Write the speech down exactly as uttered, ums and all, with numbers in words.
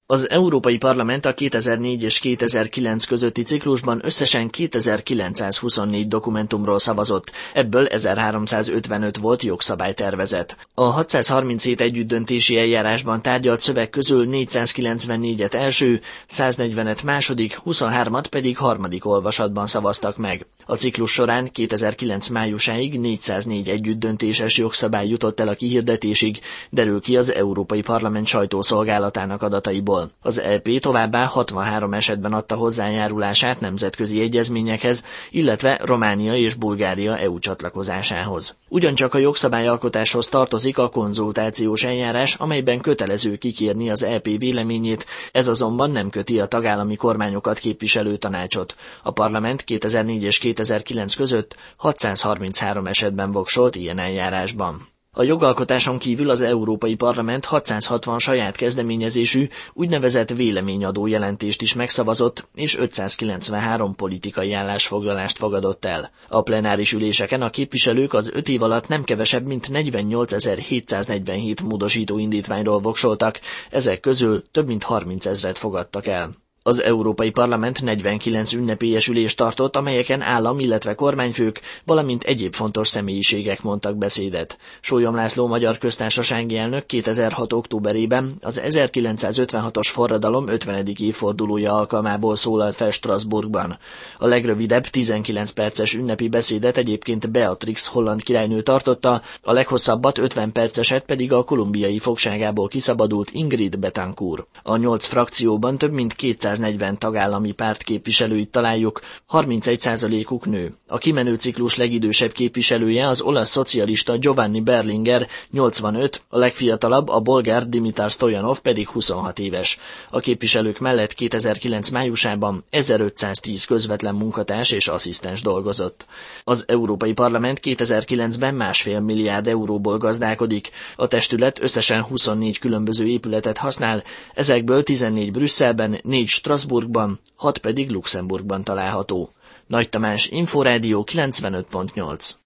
Az Európai Parlament a kétezer-négy és kétezer-kilenc közötti ciklusban összesen kétezer-kilencszázhuszonnégy dokumentumról szavazott, ebből ezerháromszázötvenöt volt jogszabálytervezet. A hatszázharminchét együttdöntési eljárásban tárgyalt szöveg közül négyszázkilencvennégyet első, száznegyvenet második, huszonhármat pedig harmadik olvasatban szavaztak meg. A ciklus során kétezer-kilenc májusáig négyszáznégy együttdöntéses jogszabály jutott el a kihirdetésig, derül ki az Európai Parlament sajtószolgálatának adataiból. Az é pé továbbá hatvanhárom esetben adta hozzájárulását nemzetközi egyezményekhez, illetve Románia és Bulgária é u csatlakozásához. Ugyancsak a jogszabályalkotáshoz tartozik a konzultációs eljárás, amelyben kötelező kikérni az é pé véleményét, ez azonban nem köti a tagállami kormányokat képviselő tanácsot. A parlament kétezer-négy és kétezer-kilenc között hatszázharminchárom esetben voksolt ilyen eljárásban. A jogalkotáson kívül az Európai Parlament hatszázhatvan saját kezdeményezésű, úgynevezett véleményadó jelentést is megszavazott, és ötszázkilencvenhárom politikai állásfoglalást fogadott el. A plenáris üléseken a képviselők az öt év alatt nem kevesebb, mint negyvennyolcezer-hétszáznegyvenhét módosító indítványról voksoltak, ezek közül több mint harmincezret fogadtak el. Az Európai Parlament negyvenkilenc ünnepélyes ülést tartott, amelyeken állam, illetve kormányfők, valamint egyéb fontos személyiségek mondtak beszédet. Sólyom László magyar köztársasági elnök kétezer-hat októberében az ezerkilencszázötvenhatos forradalom ötvenedik évfordulója alkalmából szólalt fel Strasbourgban. A legrövidebb tizenkilenc perces ünnepi beszédet egyébként Beatrix holland királynő tartotta, a leghosszabbat ötven perceset pedig a kolumbiai fogságából kiszabadult Ingrid Betancourt. A nyolc frakcióban több mint kétszáznegyven tagállami párt képviselőit találjuk, harmincegy százalékuk nő. A kimenő ciklus legidősebb képviselője az olasz szocialista Giovanni Berlinguer, nyolcvanöt, a legfiatalabb a bolgár Dimitar Stoyanov pedig huszonhat éves. A képviselők mellett kétezer-kilenc májusában ezerötszáztíz közvetlen munkatárs és asszisztens dolgozott. Az Európai Parlament kétezer-kilencben másfél milliárd euróból gazdálkodik. A testület összesen huszonnégy különböző épületet használ, ezekből tizennégy Brüsszelben, négy Strasbourgban, hat pedig Luxemburgban található. Nagy Tamás, Inforádió kilencvenöt pont nyolc.